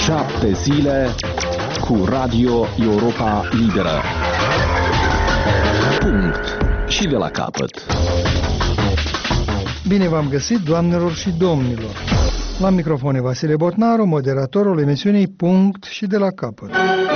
7 zile cu Radio Europa Liberă. Punct. Și de la capăt. Bine v-am găsit, doamnelor și domnilor. La microfon e Vasile Botnaru, moderatorul emisiunii Punct și de la capăt.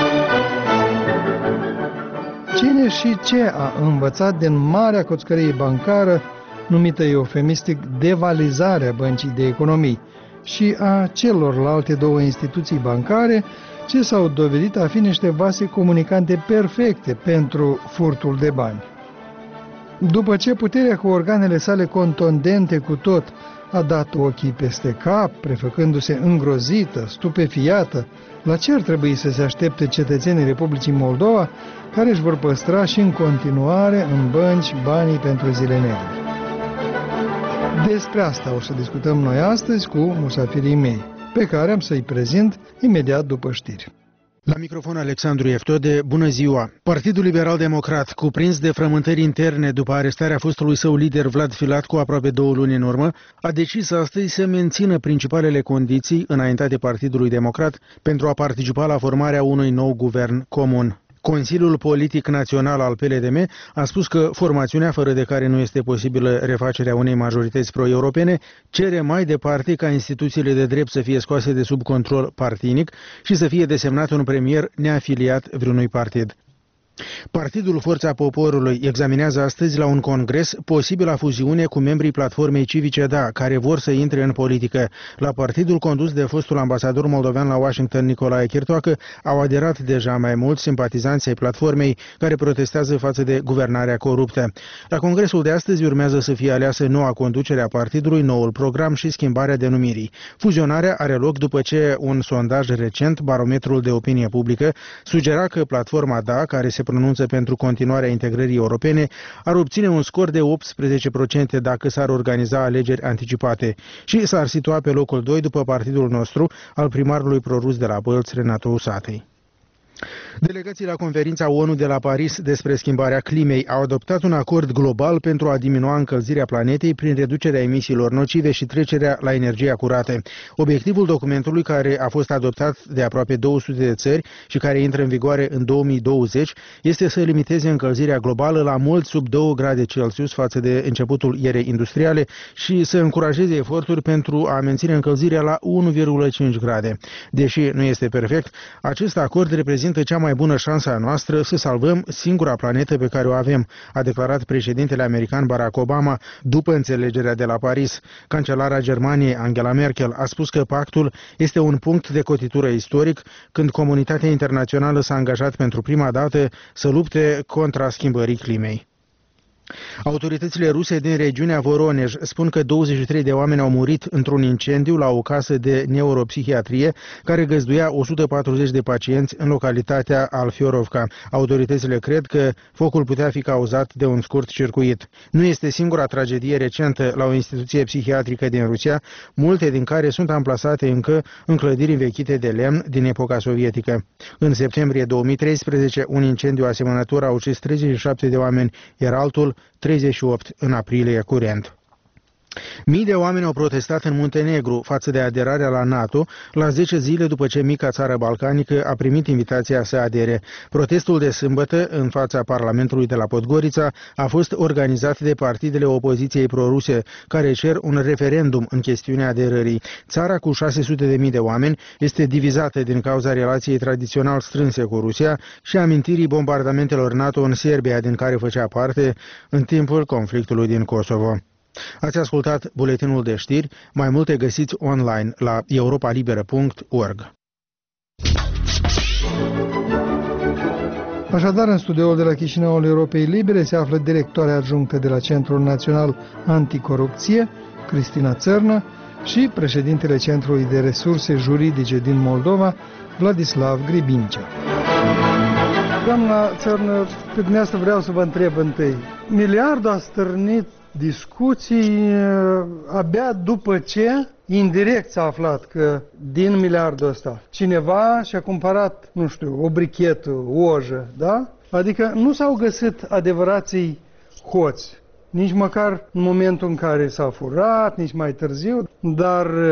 Cine și ce a învățat din marea coțcărie bancară, numită eufemistic devalizarea băncii de economii, și a celorlalte două instituții bancare ce s-au dovedit a fi niște vase comunicante perfecte pentru furtul de bani. După ce puterea cu organele sale contundente cu tot a dat ochii peste cap, prefăcându-se îngrozită, stupefiată, la ce ar trebui să se aștepte cetățenii Republicii Moldova, care își vor păstra și în continuare în bănci banii pentru zile negre? Despre asta o să discutăm noi astăzi cu musafirii mei, pe care am să-i prezint imediat după știri. La microfon Alexandru Eftode, bună ziua! Partidul Liberal Democrat, cuprins de frământări interne după arestarea fostului său lider Vlad Filat cu aproape 2 luni în urmă, a decis astăzi să mențină principalele condiții înaintate Partidului Democrat pentru a participa la formarea unui nou guvern comun. Consiliul Politic Național al PLDM a spus că formațiunea, fără de care nu este posibilă refacerea unei majorități pro-europene, cere mai departe ca instituțiile de drept să fie scoase de sub control partinic și să fie desemnat un premier neafiliat vreunui partid. Partidul Forța Poporului examinează astăzi la un congres posibila fuziune cu membrii platformei civice DA, care vor să intre în politică. La partidul condus de fostul ambasador moldovean la Washington, Nicolae Chirtoacă, au aderat deja mai mulți simpatizanți ai platformei care protestează față de guvernarea coruptă. La congresul de astăzi urmează să fie aleasă noua conducere a partidului, noul program și schimbarea denumirii. Fuzionarea are loc după ce un sondaj recent, Barometrul de Opinie Publică, sugera că platforma DA, care se pronunță pentru continuarea integrării europene, ar obține un scor de 18% dacă s-ar organiza alegeri anticipate și s-ar situa pe locul 2 după partidul nostru, al primarului prorus de la Bălți, Renato Usatăi. Delegații la conferința ONU de la Paris despre schimbarea climei au adoptat un acord global pentru a diminua încălzirea planetei prin reducerea emisiilor nocive și trecerea la energia curată. Obiectivul documentului, care a fost adoptat de aproape 200 de țări și care intră în vigoare în 2020, este să limiteze încălzirea globală la mult sub 2 grade Celsius față de începutul erei industriale și să încurajeze eforturi pentru a menține încălzirea la 1,5 grade. Deși nu este perfect, acest acord reprezintă cea mai bună șansă a noastră să salvăm singura planetă pe care o avem, a declarat președintele american Barack Obama după înțelegerea de la Paris. Cancelara Germaniei Angela Merkel a spus că pactul este un punct de cotitură istoric când comunitatea internațională s-a angajat pentru prima dată să lupte contra schimbării climei. Autoritățile ruse din regiunea Voronej spun că 23 de oameni au murit într-un incendiu la o casă de neuropsihiatrie care găzduia 140 de pacienți în localitatea Alfiorovka. Autoritățile cred că focul putea fi cauzat de un scurt circuit. Nu este singura tragedie recentă la o instituție psihiatrică din Rusia, multe din care sunt amplasate încă în clădiri învechite de lemn din epoca sovietică. În septembrie 2013, un incendiu asemănător a ucis 37 de oameni, iar altul 38 în aprilie curent. Mii de oameni au protestat în Muntenegru față de aderarea la NATO la 10 zile după ce mica țară balcanică a primit invitația să adere. Protestul de sâmbătă în fața Parlamentului de la Podgorița a fost organizat de partidele opoziției proruse, care cer un referendum în chestiunea aderării. Țara cu 600.000 de oameni este divizată din cauza relației tradițional strânse cu Rusia și amintirii bombardamentelor NATO în Serbia, din care făcea parte în timpul conflictului din Kosovo. Ați ascultat buletinul de știri, mai multe găsiți online la europalibera.org. Așadar, în studioul de la Chișinău al Europei Libere se află directoarea adjunctă de la Centrul Național Anticorupție, Cristina Țărnă, și președintele Centrului de Resurse Juridice din Moldova, Vladislav Gribincea. Doamna Țărnă, pe dumneavoastră vreau să vă întreb întâi. Miliardul a stârnit discuții abia după ce indirect s-a aflat că din miliardul ăsta cineva și-a cumpărat, nu știu, o brichetă, o ojă, da? Adică nu s-au găsit adevărații hoți, nici măcar în momentul în care s-a furat, nici mai târziu, dar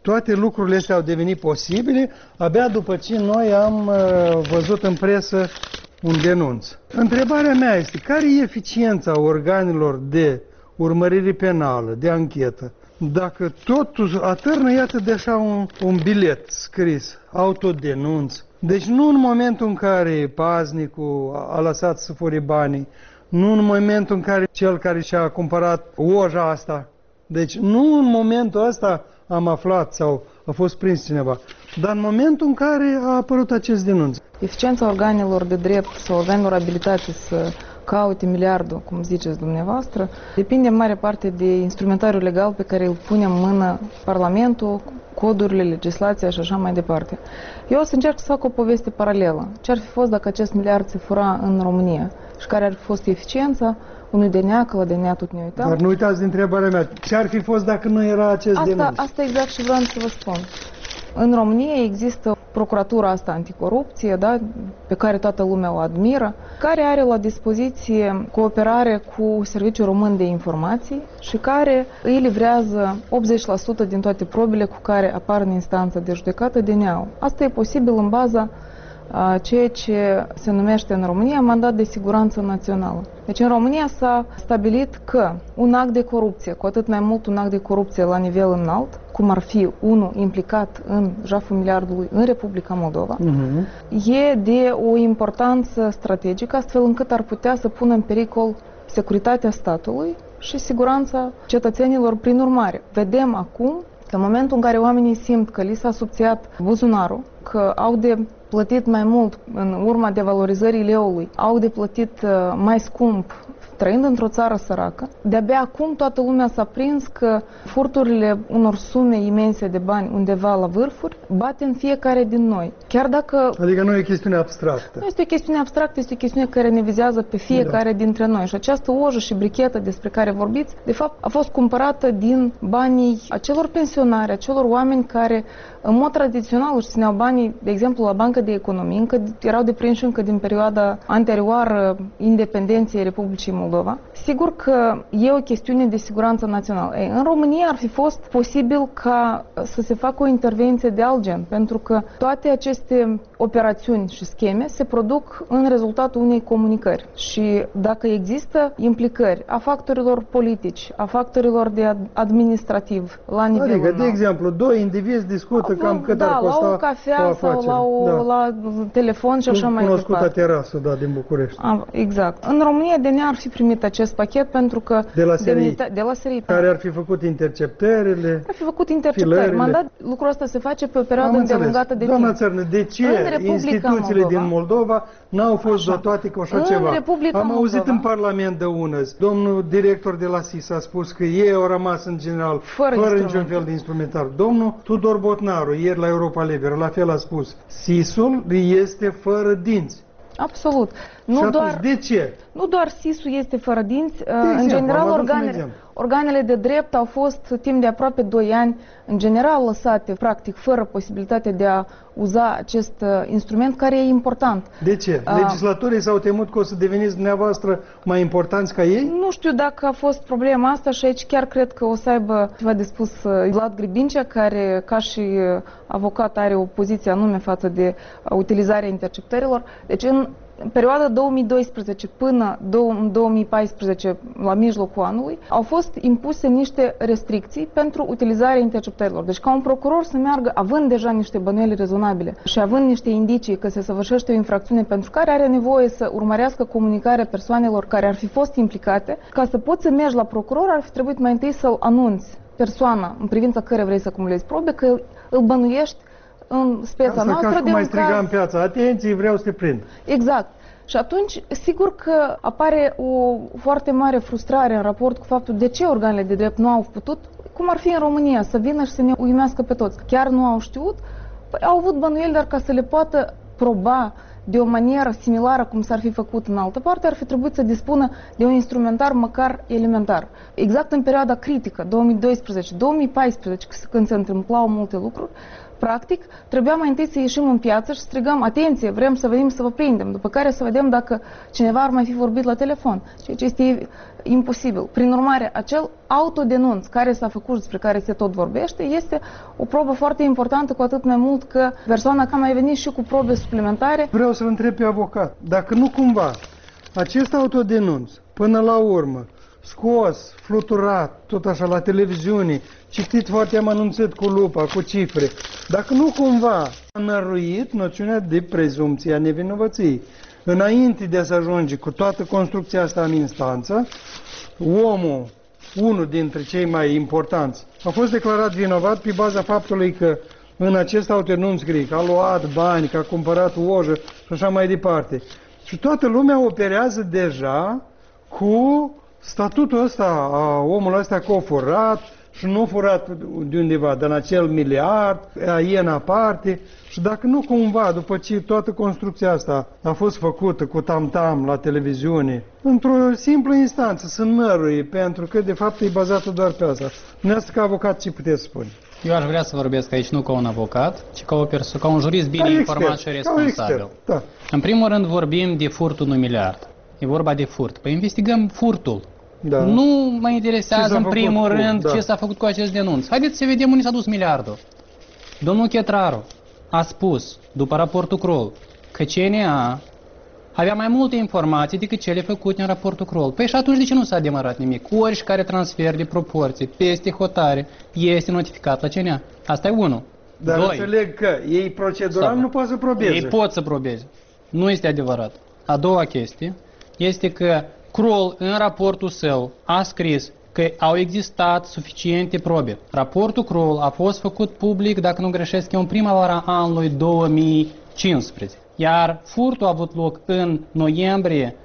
Toate lucrurile astea au devenit posibile abia după ce noi am văzut în presă un denunț. Întrebarea mea este, care e eficiența organelor de urmărire penală, de anchetă, dacă totul atârnă, iată, de așa un bilet scris, autodenunț. Deci nu în momentul în care paznicul a lăsat să fure banii, nu în momentul în care cel care și-a cumpărat oja asta, deci nu în momentul ăsta am aflat sau a fost prins cineva, dar în momentul în care a apărut acest denunț. Eficiența organelor de drept sau organelor abilitate să caute miliardul, cum ziceți dumneavoastră, depinde în mare parte de instrumentariul legal pe care îl pune în mână Parlamentul, codurile, legislația și așa mai departe. Eu o să încerc să fac o poveste paralelă. Ce ar fi fost dacă acest miliard se fura în România și care ar fi fost eficiența unui DNA, că la DNA tot ne uitam. Dar nu uitați de întrebarea mea, ce ar fi fost dacă nu era acest denunț? Asta exact și vreau să vă spun. În România există procuratura asta anticorupție, da, pe care toată lumea o admiră, care are la dispoziție cooperare cu Serviciul Român de Informații și care îi livrează 80% din toate probele cu care apar în instanță de judecată DNA-ul. Asta e posibil în baza ceea ce se numește în România mandat de siguranță națională. Deci în România s-a stabilit că un act de corupție, cu atât mai mult un act de corupție la nivel înalt, cum ar fi unul implicat în jaful miliardului în Republica Moldova, e de o importanță strategică, astfel încât ar putea să pună în pericol securitatea statului și siguranța cetățenilor prin urmare. Vedem acum că în momentul în care oamenii simt că li s-a subțiat buzunarul, că au de plătit mai mult în urma devalorizării leului, au de plătit mai scump trăind într-o țară săracă, de-abia acum toată lumea s-a prins că furturile unor sume imense de bani undeva la vârfuri bate în fiecare din noi. Chiar dacă... Adică nu e o chestiune abstractă. Nu este o chestiune abstractă, este o chestiune care ne vizează pe fiecare dintre noi. Și această ojă și brichetă despre care vorbiți, de fapt, a fost cumpărată din banii acelor pensionari, acelor oameni care, în mod tradițional, își țineau banii, de exemplu, la Banca de Economie, încă erau deprinși încă din perioada anterioară independenței Republicii Moldova. Sigur că e o chestiune de siguranță națională. În România ar fi fost posibil ca să se facă o intervenție de alt gen, pentru că toate aceste operațiuni și scheme se produc în rezultatul unei comunicări. Și dacă există implicări a factorilor politici, a factorilor de administrativ la nivelul Adică, de exemplu, doi indivizi discută cam cât ar costa la o cafea sau la telefon și așa mai departe. Cunoscuta terasă, din București. Exact. În România DNA ar fi primit acest pachet pentru că de la SRI care ar fi făcut interceptările. Ar fi făcut interceptări. Mandat, lucrul ăsta se face pe o perioadă îndelungată de timp. Doamna Țărnă, de ce instituțiile din Moldova n-au fost dotate cu așa ceva? Am auzit în Parlament de unăzi. Domnul director de la SIS a spus că ei au rămas în general fără niciun fel de instrumentar. Domnul Tudor Botnaru, ieri la Europa Liberă, la fel a spus. SIS-ul este fără dinți. Absolut. De ce? Nu doar SIS-ul este fără dinți. În general, organele de drept au fost timp de aproape 2 ani, în general, lăsate, practic, fără posibilitatea de a uza acest instrument, care e important. De ce? Legislatorii s-au temut că o să deveniți dumneavoastră mai importanți ca ei? Nu știu dacă a fost problema asta și aici chiar cred că o să aibă ceva de spus Vlad Gribincea, care, ca și avocat, are o poziție anume față de utilizarea interceptărilor. Deci, în perioada 2012 până 2014, la mijlocul anului, au fost impuse niște restricții pentru utilizarea interceptărilor. Deci ca un procuror să meargă, având deja niște bănuieli rezonabile și având niște indicii că se săvârșește o infracțiune pentru care are nevoie să urmărească comunicarea persoanelor care ar fi fost implicate, ca să poți să mergi la procuror, ar fi trebuit mai întâi să-l anunți persoana în privința care vrei să acumulezi probe, că îl bănuiești în speța noastră ca și cum mai striga în piață, atenție, vreau să te prind. Exact. Și atunci, sigur că apare o foarte mare frustrare în raport cu faptul de ce organele de drept nu au putut, cum ar fi în România, să vină și să ne uimească pe toți. Chiar nu au știut, au avut bănuieli, dar ca să le poată proba de o manieră similară cum s-ar fi făcut în altă parte, ar fi trebuit să dispună de un instrumentar măcar elementar. Exact în perioada critică, 2012-2014, când se întâmplau multe lucruri, Practic, trebuia mai întâi să ieșim în piață și să strigăm, atenție, vrem să venim să vă prindem, după care să vedem dacă cineva ar mai fi vorbit la telefon, ceea ce este imposibil. Prin urmare, acel autodenunț care s-a făcut, despre care se tot vorbește, este o probă foarte importantă, cu atât mai mult că persoana a mai venit și cu probe suplimentare. Vreau să-l întreb pe avocat, dacă nu cumva acest autodenunț, până la urmă, scos, fluturat, tot așa la televiziune, citit foarte amănunțit cu lupa, cu cifre, dacă nu cumva a năruit noțiunea de prezumție a nevinovăției. Înainte de a se ajunge cu toată construcția asta în instanță, omul, unul dintre cei mai importanți, a fost declarat vinovat pe baza faptului că în acest autodenunț scrie că a luat bani, că a cumpărat ojă și așa mai departe. Și toată lumea operează deja cu statutul ăsta a omului ăsta că a furat și nu a furat de undeva, dar în acel miliard, e în aparte. Și dacă nu cumva, după ce toată construcția asta a fost făcută cu tam-tam la televiziune, într-o simplă instanță, să năruie, pentru că de fapt e bazată doar pe asta. Dumneavoastră ca avocat ce puteți spune? Eu aș vrea să vorbesc aici nu ca un avocat, ci ca un jurist bine informat și responsabil. Da. În primul rând vorbim de furtul unui miliard. E vorba de furt. Păi investigăm furtul. Da. Nu mă interesează în primul rând ce s-a făcut cu acest denunț. Haideți să vedem unde s-a dus miliardul. Domnul Chetraru a spus, după raportul Kroll, că CNA avea mai multe informații decât cele făcute în raportul Kroll. Păi și atunci de ce nu s-a demarat nimic? Oricare transfer de proporții peste hotare este notificat la CNA. Asta e unul. Dar Doi, înțeleg că ei procedural nu pot să probeze. Ei pot să probeze. Nu este adevărat. A doua chestie este că Kroll în raportul său a scris că au existat suficiente probe. Raportul Kroll a fost făcut public, dacă nu greșesc, în primăvara anului 2015. Iar furtul a avut loc în noiembrie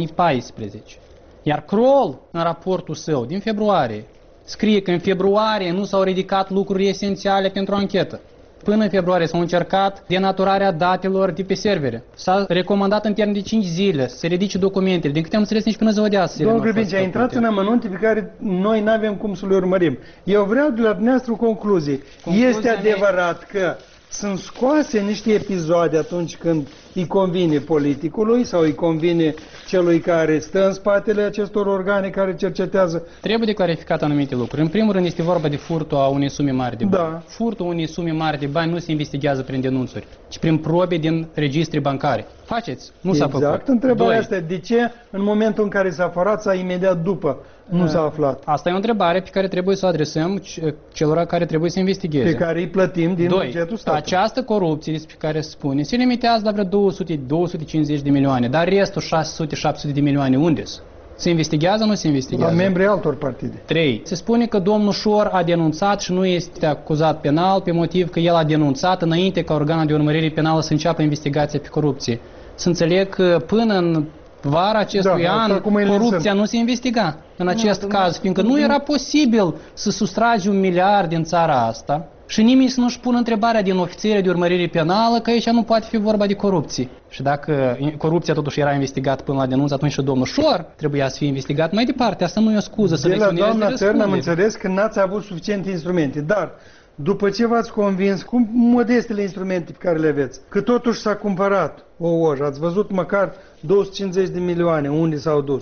2014. Iar Kroll, în raportul său din februarie, scrie că în februarie nu s-au ridicat lucruri esențiale pentru anchetă. Până în februarie s-a încercat denaturarea datelor de pe servere. S-a recomandat în termen de 5 zile să se ridice documentele. Din câte am înțeles, nici până ziua de astăzi. Domnul Grebenci, a intrat în amănunte pe care noi nu avem cum să le urmărim. Eu vreau de la dumneavoastră o concluzie. Este adevărat că sunt scoase niște episoade atunci când îi convine politicului sau îi convine celui care stă în spatele acestor organe care cercetează? Trebuie de clarificat anumite lucruri. În primul rând este vorba de furtul a unei sume mari de bani. Da. Furtul unei sume mari de bani nu se investigează prin denunțuri, ci prin probe din registri bancare. Faceți, nu s-a făcut. Exact, întrebarea asta, de ce în momentul în care s-a furat sau imediat după nu s-a aflat? Asta e o întrebare pe care trebuie să o adresăm celor care trebuie să investigheze. Pe care îi plătim din bugetul statului. Această corupție despre care se spune se limitează la vreo 200-250 de milioane, dar restul 600-700 de milioane unde sunt? Se investigează, nu se investigează? La membrii altor partide. 3. Se spune că domnul Șor a denunțat și nu este acuzat penal pe motiv că el a denunțat înainte ca organul de urmărire penală să înceapă investigația pe corupție. Să înțeleg că până în vara acestui an corupția nu se investiga în acest caz, fiindcă nu era posibil să sustragi 1 miliard din țara asta și nimeni să nu-și pună întrebarea din ofițerii de urmărire penală că aici nu poate fi vorba de corupție. Și dacă corupția totuși era investigată până la denunț, atunci și domnul Șor trebuia să fie investigat mai departe. Asta nu e o scuză să de la doamna Țărn am înțeles că n-ați avut suficiente instrumente, dar după ce v-ați convins cu modestele instrumente pe care le aveți, că totuși s-a cumpărat o ojă, ați văzut măcar 250 de milioane unde s-au dus.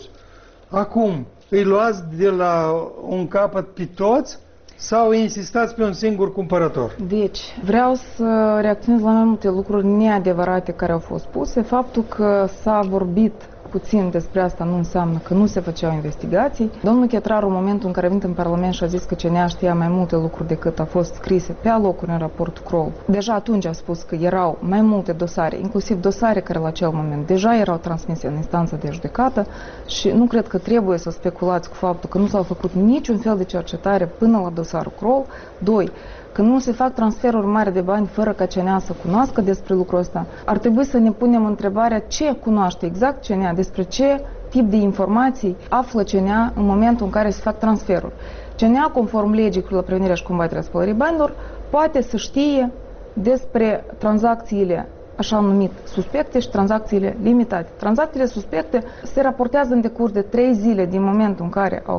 Acum îi luați de la un capăt pe toți sau insistați pe un singur cumpărător? Deci, vreau să reacționez la mai multe lucruri neadevărate care au fost spuse. Faptul că s-a vorbit puțin despre asta nu înseamnă că nu se făceau investigații. Domnul Chetraru, în momentul în care a venit în Parlament și a zis că CNA știa mai multe lucruri decât a fost scrise pe alocuri în raportul Kroll, deja atunci a spus că erau mai multe dosare, inclusiv dosare care la acel moment deja erau transmise în instanță de judecată și nu cred că trebuie să speculați cu faptul că nu s-au făcut niciun fel de cercetare până la dosarul Kroll. 2. Că nu se fac transferuri mari de bani fără ca CNA să cunoască despre lucrul ăsta. Ar trebui să ne punem întrebarea ce cunoaște exact CNA, despre ce tip de informații află CNA în momentul în care se fac transferuri. CNA, conform legii la prevenirea și combaterea spălării banilor, poate să știe despre tranzacțiile așa numit suspecte și tranzacțiile limitate. Tranzacțiile suspecte se raportează în decurs de 3 zile din momentul în care au loc.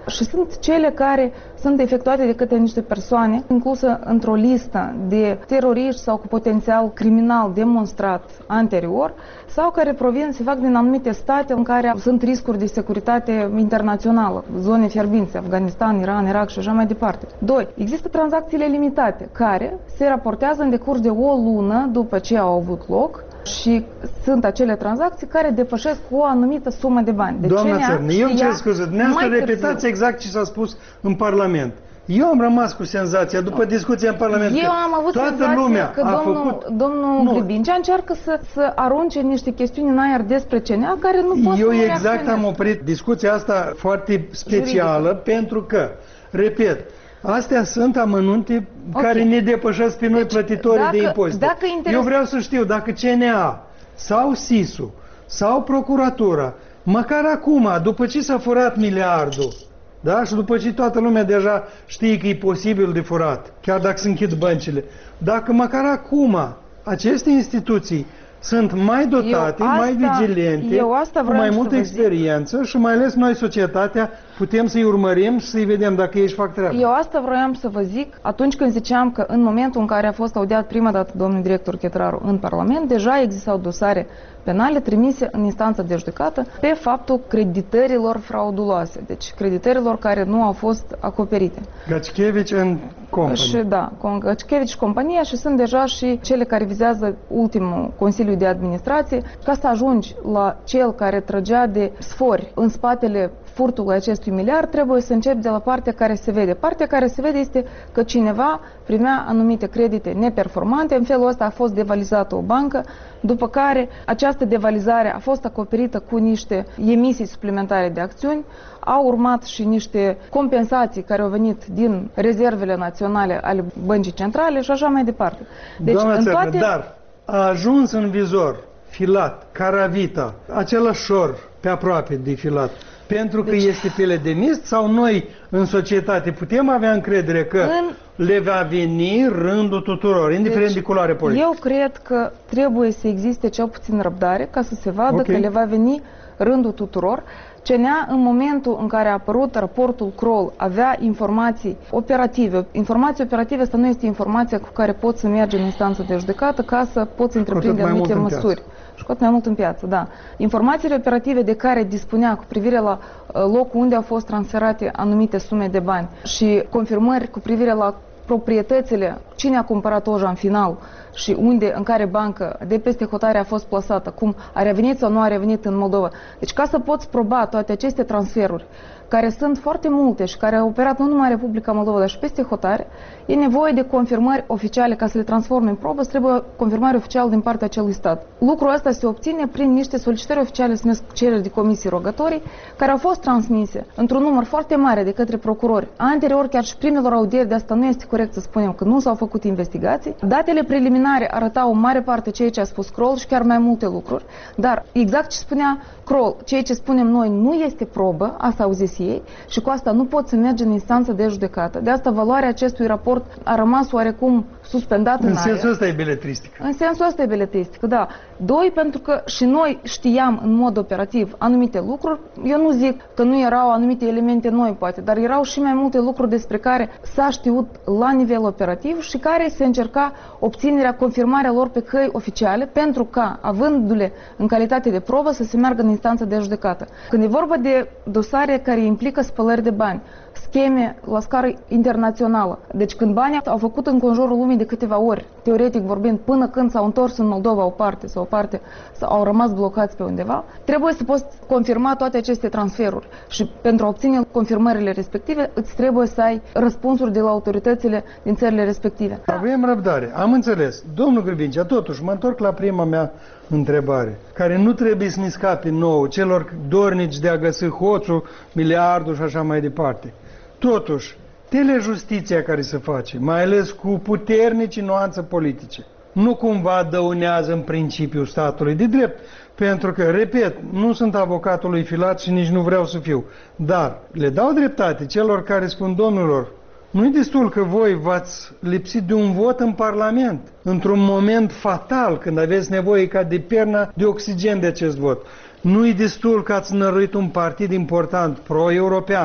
și sunt cele care sunt efectuate de către niște persoane inclusă într-o listă de teroriști sau cu potențial criminal demonstrat anterior sau care provin, se fac din anumite state în care sunt riscuri de securitate internațională, zone fierbinți, Afganistan, Iran, Irak și așa mai departe. 2. Există tranzacțiile limitate care se raportează în decurs de o lună după ce au avut loc și sunt acele tranzacții care depășesc o anumită sumă de bani. Deci doamna Țărnă, eu îmi cer scuze, dumneavoastră repetați exact ce s-a spus în Parlament. Eu am rămas cu senzația, după discuția în Parlament, eu am avut senzația că domnul Gribincea încearcă să arunce niște chestiuni în aer despre CNA care nu pot să eu exact am oprit discuția asta foarte specială juridică. Pentru că, repet, astea sunt amănunte care ne depășesc pe noi plătitorii de impozite. Eu vreau să știu dacă CNA sau SIS-ul sau Procuratura, măcar acum, după ce s-a furat miliardul, da? Și după ce toată lumea deja știe că e posibil de furat, chiar dacă se închid băncile, dacă măcar acum aceste instituții sunt mai dotate, mai vigilente, cu mai multă experiență și mai ales noi, societatea, putem să-i urmărim și să-i vedem dacă ei își fac treaba. Eu asta vroiam să vă zic atunci când ziceam că în momentul în care a fost audiat prima dată domnul director Chetraru în Parlament, deja existau dosare penale trimise în instanță de judecată pe faptul creditărilor frauduloase, deci creditărilor care nu au fost acoperite. Gacikevici and Company. Și da, Gacikevici și compania și sunt deja și cele care vizează ultimul Consiliu de Administrație. Ca să ajungi la cel care trăgea de sfori în spatele furtului acestui miliard, trebuie să începi de la partea care se vede. Partea care se vede este că cineva primea anumite credite neperformante, în felul ăsta a fost devalizată o bancă, după care această devalizare a fost acoperită cu niște emisii suplimentare de acțiuni, au urmat și niște compensații care au venit din rezervele naționale ale băncii centrale și așa mai departe. Deci, dar a ajuns în vizor Filat, Caravita, același șor pe aproape de Filat, pentru că este pele de mist sau noi în societate putem avea încredere că le va veni rândul tuturor, indiferent de culoare politică? Eu cred că trebuie să existe cel puțin răbdare ca să se vadă că le va veni rândul tuturor. CNA, în momentul în care a apărut raportul Kroll, avea informații operative. Informații operative, asta nu este informația cu care poți să mergi în instanță de judecată ca să poți întreprinde anumite măsuri. Și cu atât mai mult în piață, da. Informațiile operative de care dispunea cu privire la locul unde au fost transferate anumite sume de bani și confirmări cu privire la proprietățile, cine a cumpărat Oja în final și unde, în care bancă de peste hotare a fost plasată, cum a revenit sau nu a revenit în Moldova. Deci ca să poți proba toate aceste transferuri, care sunt foarte multe și care au operat nu numai în Republica Moldova, dar și peste hotare, e nevoie de confirmări oficiale ca să le transforme în probă, trebuie confirmare oficială din partea acelui stat. Lucrul ăsta se obține prin niște solicitări oficiale, se numesc cereri de comisii rogatorii, care au fost transmise într-un număr foarte mare de către procurori. Anterior, chiar și primelor audieri, de asta nu este corect să spunem că nu s-au făcut investigații. Datele preliminare arătau în mare parte ceea ce a spus Kroll și chiar mai multe lucruri, dar exact ce spunea Kroll, ceea ce spunem noi nu este probă, asta au zis ei, și cu asta nu pot să mergi în instanță de judecată. De asta valoarea acestui raport a rămas oarecum suspendată în aer. În sensul ăsta e beletristică. În sensul ăsta e beletristică, da. 2, pentru că și noi știam în mod operativ anumite lucruri. Eu nu zic că nu erau anumite elemente noi, poate, dar erau și mai multe lucruri despre care s-a știut la nivel operativ și care se încerca obținerea, confirmarea lor pe căi oficiale, pentru ca, avându-le în calitate de probă, să se meargă în instanță de judecată. Când e vorba de dosare care implică spălări de bani, scheme la scară internațională. Deci când banii au făcut în conjurul lumii de câteva ori, teoretic vorbind, până când s-au întors în Moldova o parte sau o parte sau au rămas blocați pe undeva, trebuie să poți confirma toate aceste transferuri. Și pentru a obține confirmările respective, îți trebuie să ai răspunsuri de la autoritățile din țările respective. Avem răbdare, am înțeles. Domnul Gribincea, totuși, mă întorc la prima mea întrebare, care nu trebuie să ne scape nouă, celor dornici de a găsi hoțul, miliardul și așa mai departe. Totuși, telejustiția care se face, mai ales cu puternici nuanțe politice, nu cumva dăunează în principiu statului de drept, pentru că, repet, nu sunt avocatul lui Filat și nici nu vreau să fiu, dar le dau dreptate celor care spun, domnilor, nu-i destul că voi v-ați lipsit de un vot în Parlament, într-un moment fatal, când aveți nevoie ca de perna de oxigen de acest vot. Nu-i destul că ați năruit un partid important, pro-european,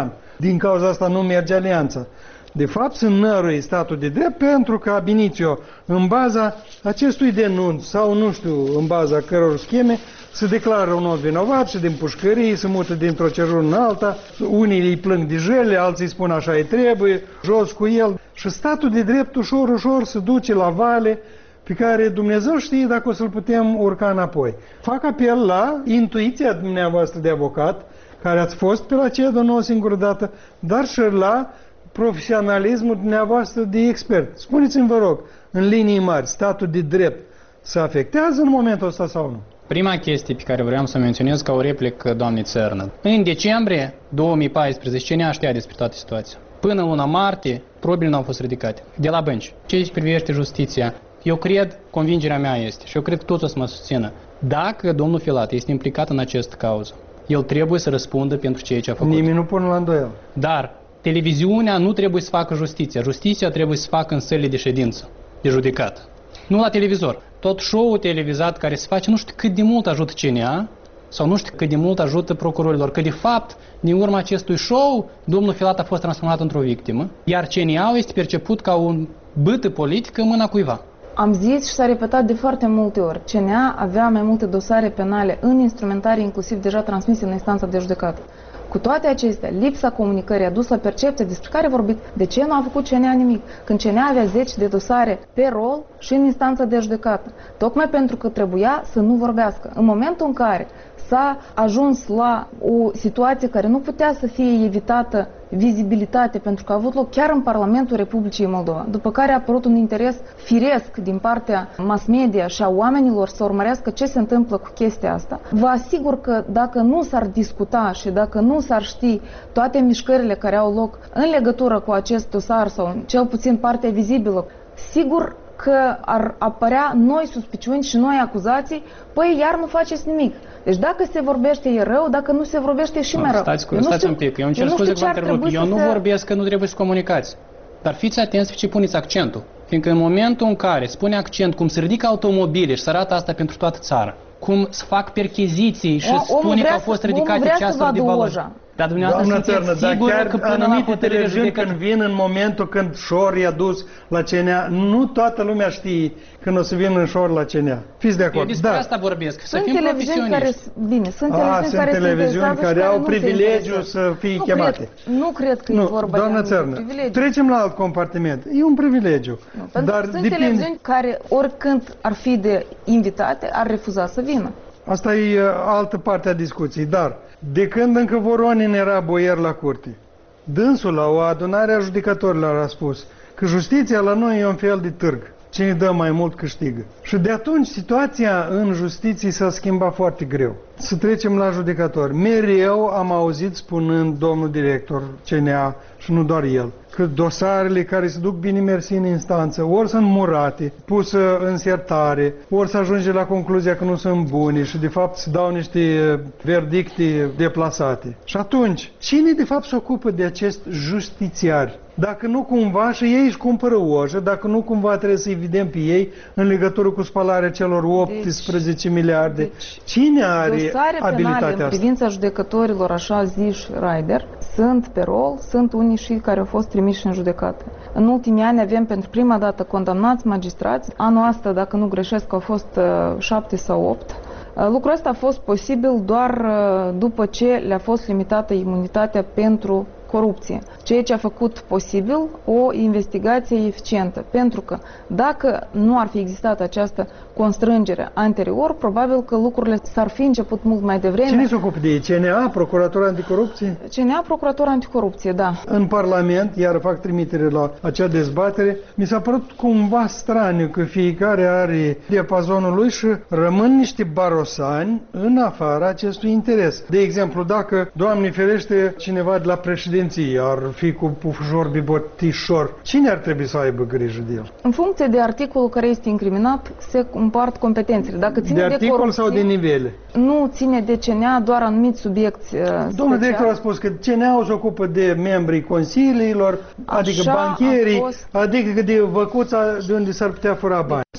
din cauza asta nu merge alianța. De fapt, sunt nărui statul de drept pentru că ab initio, în baza acestui denunț sau, nu știu, în baza căror scheme, se declară un om vinovat și din pușcării se mută dintr-o cerură în alta, unii îi plâng de jele, alții spun așa îi trebuie, jos cu el. Și statul de drept ușor, ușor se duce la vale pe care Dumnezeu știe dacă o să-l putem urca înapoi. Fac apel la intuiția dumneavoastră de avocat, care ați fost pe la CEDO nu o singură dată, dar și la profesionalismul dumneavoastră de expert. Spuneți-mi, vă rog, în linii mari, statul de drept se afectează în momentul ăsta sau nu? Prima chestie pe care vreau să o menționez ca o replică doamnei Țărnă. În decembrie 2014, CNA știa despre toată situația. Până luna martie, probele nu au fost ridicate. De la bănci. Ce privește justiția, eu cred, convingerea mea este, și eu cred că toți o să mă susțină, dacă domnul Filat este implicat în această cauză, el trebuie să răspundă pentru ceea ce a făcut. Nimeni nu pune la îndoială. Dar televiziunea nu trebuie să facă justiția. Justiția trebuie să facă în sălile de ședință, de judecată. Nu la televizor. Tot show-ul televizat care se face, nu știu cât de mult ajută CNA sau nu știu cât de mult ajută procurorilor, că de fapt, din urma acestui show, domnul Filat a fost transformat într-o victimă, iar CNA-ul este perceput ca un bâtă politică în mâna cuiva. Am zis și s-a repetat de foarte multe ori. CNA avea mai multe dosare penale în instrumentarii, inclusiv deja transmise în instanța de judecată. Cu toate acestea, lipsa comunicării a dus la percepția despre care vorbit. De ce nu a făcut CNA nimic? Când CNA avea 10 de dosare pe rol și în instanța de judecată. Tocmai pentru că trebuia să nu vorbească. În momentul în care s-a ajuns la o situație care nu putea să fie evitată vizibilitate, pentru că a avut loc chiar în Parlamentul Republicii Moldova, după care a apărut un interes firesc din partea mass media și a oamenilor să urmărească ce se întâmplă cu chestia asta, vă asigur că dacă nu s-ar discuta și dacă nu s-ar ști toate mișcările care au loc în legătură cu acest dosar sau cel puțin partea vizibilă, sigur că ar apărea noi suspiciuni și noi acuzații, păi iar nu faceți nimic. Deci dacă se vorbește e rău, dacă nu se vorbește și mai rău. Stați un pic, eu încerc scuze că vă întrerup. Eu nu vorbesc că nu trebuie să comunicați. Dar fiți atenți pe ce puneți accentul. Fiindcă în momentul în care spune accent cum se ridică automobile și se arată asta pentru toată țara, cum se fac percheziții și spune că au fost ridicate ceasuri de valoare. Dar dumneavoastră sunteți sigură că până la hotărârea judecății... când vin în momentul când șor i-a dus la CNA, nu toată lumea știe când o să vină în șor la CNA. Fiți de acord. Eu despre asta vorbesc, să sunt fim profesioniști. Sunt televiziuni care au privilegiul să fie chemate. Nu cred că e vorba de un privilegiu. Trecem la alt compartiment. E un privilegiu. Dar sunt televiziuni care oricând ar fi de invitate, ar refuza să vină. Asta e altă parte a discuției, dar de când încă Voronin era boier la curte, dânsul la o adunare a judecătorilor a spus că justiția la noi e un fel de târg. Cine dă mai mult câștigă. Și de atunci situația în justiție s-a schimbat foarte greu. Să trecem la judecători. Mereu am auzit spunând domnul director CNA și nu doar el, că dosarele care se duc bine mersi în instanță, ori sunt murate, pusă în sertare, ori să ajunge la concluzia că nu sunt bune și de fapt se dau niște verdicte deplasate. Și atunci, cine de fapt se ocupă de acest justițiari? Dacă nu cumva și ei își cumpără ojă, dacă nu cumva trebuie să-i vedem pe ei în legătură cu spălarea celor 18 miliarde. Cine are abilitatea asta? În privința judecătorilor, așa ziși Raider, sunt pe rol, sunt unii și care au fost trimiși în judecată. În ultimii ani avem pentru prima dată condamnați magistrați. Anul ăsta, dacă nu greșesc, au fost 7 sau 8. Lucrul ăsta a fost posibil doar după ce le-a fost limitată imunitatea pentru corupție, ceea ce a făcut posibil o investigație eficientă, pentru că dacă nu ar fi existat această constrângere anterior, probabil că lucrurile s-ar fi început mult mai devreme. Cine se ocupă de ei? CNA, Procuratura Anticorupție? CNA, Procuratura Anticorupție, da. În Parlament, iar fac trimitere la acea dezbatere, mi s-a părut cumva straniu că fiecare are diapazonul lui și rămân niște barosani în afara acestui interes. De exemplu, dacă, Doamne ferește, cineva de la președinție ar fi cu pufușor bibotișor, cine ar trebui să aibă grijă de el? În funcție de articolul care este incriminat, se împart competențele. Dacă ține de articol corupție, sau de nivele? Nu ține de CNA doar anumiți subiecți Domnul director a spus că CNA se ocupă de membrii consiliilor, adică bancherii, adică de văcuța de unde s-ar putea fura bani.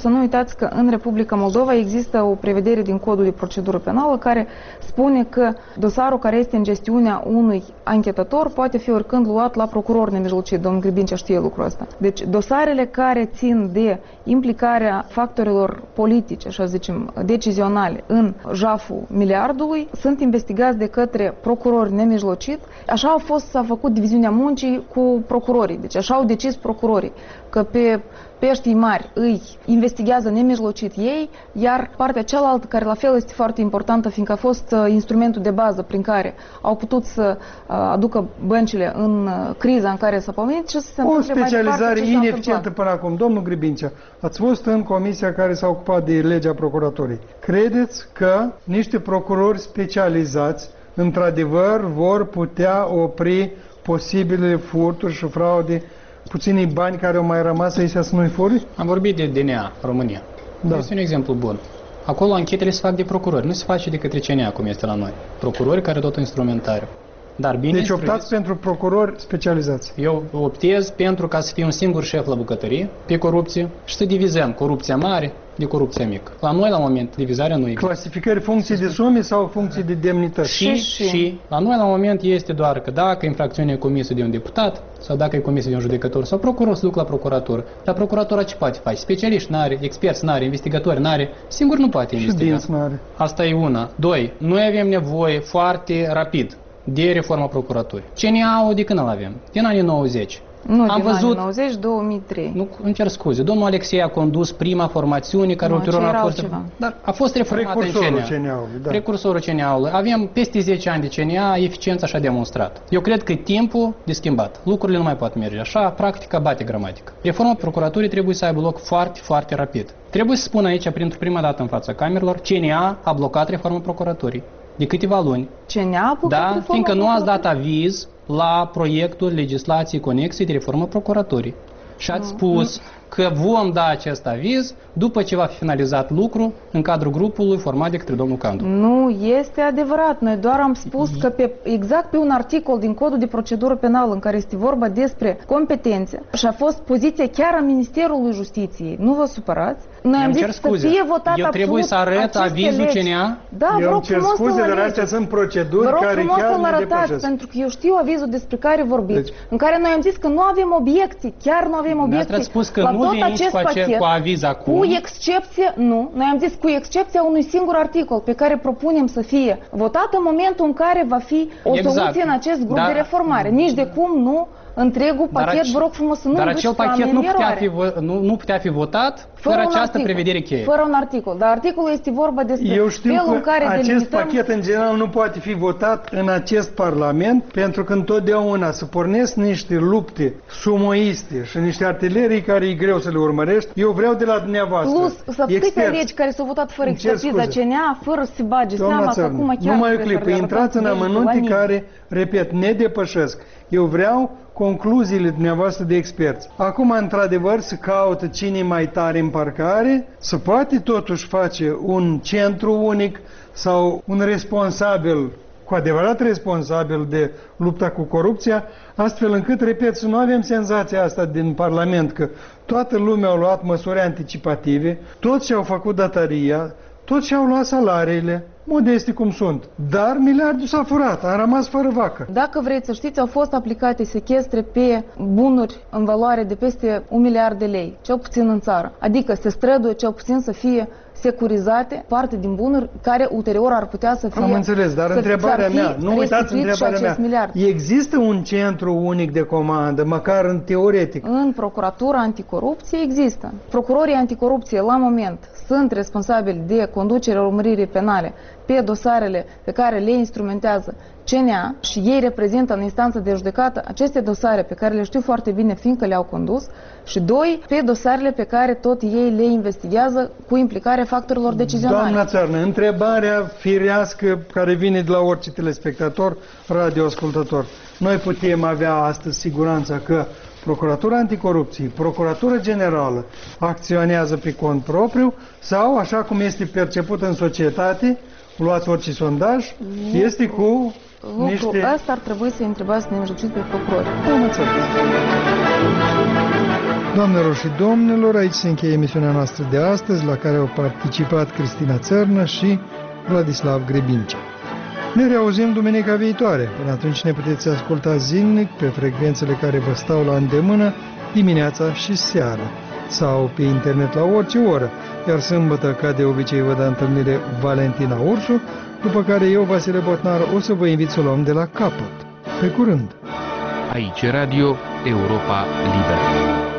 să nu uitați că în Republica Moldova există o prevedere din Codul de Procedură Penală care spune că dosarul care este în gestiunea unui anchetător poate fi oricând luat la procuror nemijlocit. Domnul Gribincea știe lucrul ăsta. Deci dosarele care țin de implicarea factorilor politice, așa zicem, decizionale în jaful miliardului sunt investigați de către procurori nemijlocit. Așa s-a făcut diviziunea muncii cu procurorii. Deci așa au decis procurorii că pe peștii mari îi investigează nemijlocit ei, iar partea cealaltă, care la fel este foarte importantă, fiindcă a fost instrumentul de bază prin care au putut să aducă băncile în criza în care s-a pomenit și să se o specializare ineficientă până acum. Domnul Gribincea, ați fost în comisia care s-a ocupat de legea procuratorii. Credeți că niște procurori specializați într-adevăr vor putea opri posibile furturi și fraude, puținii bani care au mai rămas să-i să nu-i furi? Am vorbit de DNA, România. Da. Este un exemplu bun. Acolo anchetele se fac de procurori, nu se face de către CNA, cum este la noi. Procurori care tot instrumentariu. Dar bine deci optați pentru procurori specializați. Eu optez pentru ca să fie un singur șef la bucătărie pe corupție și să divizăm corupția mare de corupția mică. La noi, la moment, divizarea nu există. Clasificări funcții de sume sau funcții de demnități? Și la noi, la moment, este doar că dacă infracțiunea e comisă de un deputat sau dacă e comisă de un judecător sau procuror, se duc la procuratură. Dar procuratura ce poate face? Specialiști n-are, experți n-are, investigatori n-are, singur nu poate investiga. Și n-are. Asta e una. Doi, noi avem nevoie foarte rapid de reforma procuraturii. CNA-ul de când îl avem? Din anii 90. Nu, am din văzut, anii 90-2003. Nu, îmi cer scuze. Domnul Alexei a condus prima formațiune care ulterior a fost... Dar a fost reformată în CNA. Da. Precursorul CNA-ului. Avem peste 10 ani de CNA, eficiența și-a demonstrat. Eu cred că e timpul de schimbat. Lucrurile nu mai pot merge așa, practica bate gramatică. Reforma procuraturii trebuie să aibă loc foarte, foarte rapid. Trebuie să spun aici, pentru prima dată în fața camerelor, CNA a blocat reforma procuraturii. De câteva luni. CNA a blocat reforma fiindcă nu ați dat aviz la proiectul legislației conexe de reformă procuraturii. Și ați spus că vom da acest aviz după ce va fi finalizat lucru în cadrul grupului format de către domnul Candu. Nu este adevărat. Noi doar am spus că exact pe un articol din Codul de Procedură Penală în care este vorba despre competențe și a fost poziția chiar a Ministerului Justiției. Nu vă supărați. Noi am zis să fie votat eu trebuie să arăt avizul CNA? Da, eu îmi cer scuze, dar astea sunt proceduri care chiar ne depășesc. Pentru că eu știu avizul despre care vorbiți, deci, în care noi am zis că nu avem obiecții, chiar nu avem obiecții. Ați spus că nu veniți cu aviz acum. Cu excepție, nu. Noi am zis cu excepția unui singur articol pe care propunem să fie votat în momentul în care va fi o soluție în acest grup de reformare. Nici de cum nu întregul pachet, vă rog frumos să nu dar acel pachet nu putea fi votat fără această prevedere cheie. Fără un articol. Dar articolul este vorba despre felul în care acest pachet în general nu poate fi votat în acest Parlament, pentru că întotdeauna se pornesc niște lupte sumoiste și niște artilerii care e greu să le urmărești. Eu vreau de la dumneavoastră. Plus, să câte legi care s-au votat fără expertiza CNA, fără să se bage seama că acum chiar... Numai o clipă, intrați în amănunte care, repet, ne depășesc. Eu vreau concluziile dumneavoastră de experți. Acum, într-adevăr, se caută cine mai tare în parcare, se poate totuși face un centru unic sau un responsabil, cu adevărat responsabil de lupta cu corupția, astfel încât, repet, să nu avem senzația asta din Parlament că toată lumea a luat măsuri anticipative, toți și-au făcut datoria, toți și-au luat salariile, modeste cum sunt. Dar miliardul s-a furat, a rămas fără vacă. Dacă vreți să știți, au fost aplicate sechestre pe bunuri în valoare de peste 1 miliard de lei, cel puțin în țară. Adică se străduie cel puțin să fie securizate parte din bunuri care ulterior ar putea să fie... Am înțeles, dar întrebarea mea, nu uitați întrebarea mea. Există un centru unic de comandă, măcar în teoretic? În Procuratura Anticorupție există. Procurorii anticorupție la moment sunt responsabili de conducerea urmăririi penale pe dosarele pe care le instrumentează CNA și ei reprezintă în instanță de judecată aceste dosare pe care le știu foarte bine fiindcă le-au condus și doi, pe dosarele pe care tot ei le investigează cu implicarea factorilor decizionale. Doamna Țarnă, întrebarea firească care vine de la orice telespectator, radioascultător. Noi putem avea astăzi siguranța că Procuratura Anticorupție, Procuratura Generală acționează pe cont propriu sau, așa cum este perceput în societate, luați orice sondaj, este cu niște... Asta ar trebui să întrebați nemijlocit pe procurori. Am înțeles. Doamnelor și domnilor, aici se încheie emisiunea noastră de astăzi, la care au participat Cristina Țărnă și Vladislav Grebincea. Ne reauzim duminica viitoare. Până atunci ne puteți asculta zilnic pe frecvențele care vă stau la îndemână dimineața și seara sau pe internet la orice oră, iar sâmbătă, ca de obicei, vă dă întâlnire Valentina Ursu, după care eu, Vasile Botnar, o să vă invit să o luăm de la capăt. Pe curând! Aici Radio Europa Liberă.